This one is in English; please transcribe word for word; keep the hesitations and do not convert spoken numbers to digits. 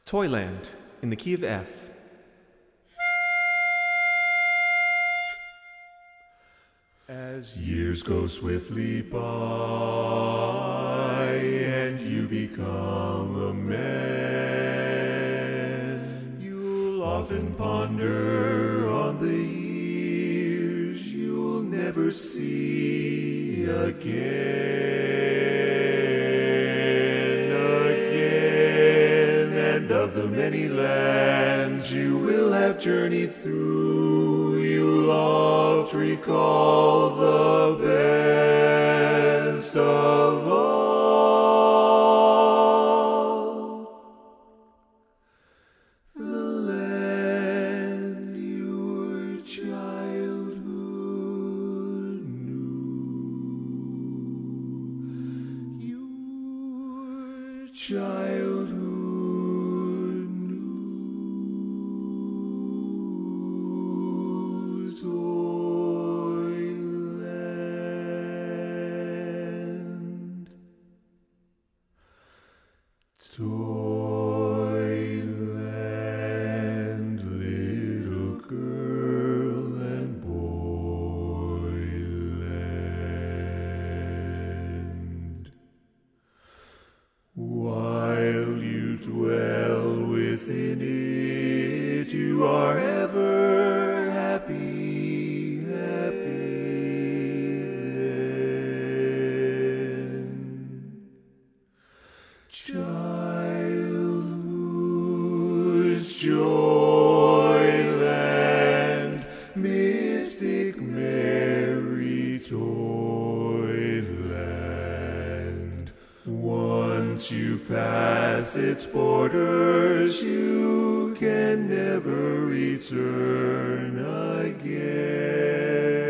Toyland in the key of F. As years go swiftly by and you become a man, you'll often ponder on the years you'll never see again, again, and of the many lands you will have journeyed through, you'll oft recall the best of all, the land your childhood knew, your childhood knew. Toyland, little girl and boyland. While you dwell within it, you are ever happy, happy then. Childhood's joyland, mystic merry toyland. Once you pass its borders, you can never return again.